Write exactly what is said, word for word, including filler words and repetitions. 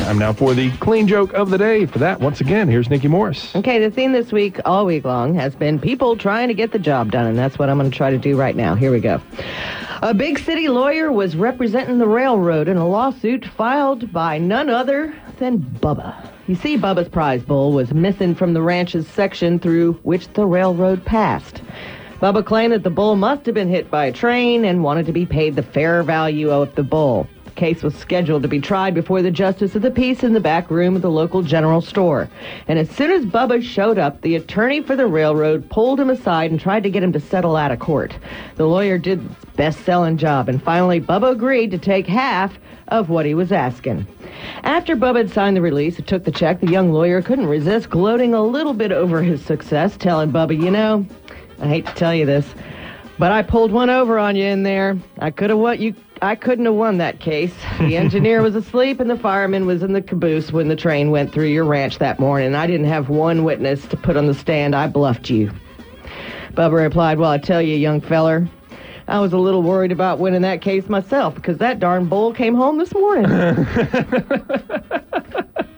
Time now for the clean joke of the day. For that, once again, here's Nikki Morris. Okay, the theme this week, all week long, has been people trying to get the job done, and that's what I'm going to try to do right now. Here we go. A big city lawyer was representing the railroad in a lawsuit filed by none other than Bubba. You see, Bubba's prize bull was missing from the ranch's section through which the railroad passed. Bubba claimed that the bull must have been hit by a train and wanted to be paid the fair value of the bull. The case was scheduled to be tried before the justice of the peace in the back room of the local general store. And as soon as Bubba showed up, the attorney for the railroad pulled him aside and tried to get him to settle out of court. The lawyer did his best-selling job, and finally Bubba agreed to take half of what he was asking. After Bubba had signed the release and took the check, the young lawyer couldn't resist gloating a little bit over his success, telling Bubba, you know, I hate to tell you this, but I pulled one over on you in there. I could have what you I couldn't have won that case. The engineer was asleep and the fireman was in the caboose when the train went through your ranch that morning. I didn't have one witness to put on the stand. I bluffed you. Bubba replied, well, I tell you, young feller, I was a little worried about winning that case myself because that darn bull came home this morning.